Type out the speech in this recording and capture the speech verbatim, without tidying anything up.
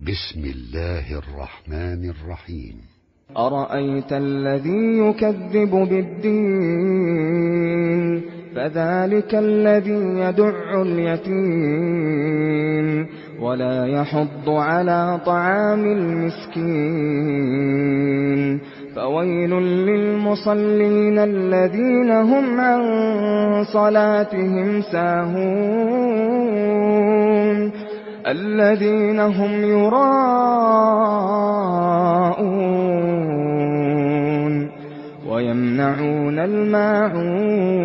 بسم الله الرحمن الرحيم. أرأيت الذي يكذب بالدين فذلك الذي يدع اليتيم ولا يحض على طعام المسكين فويل للمصلين الذين هم عن صلاتهم ساهون الذين هم يراءون ويمنعون الماعون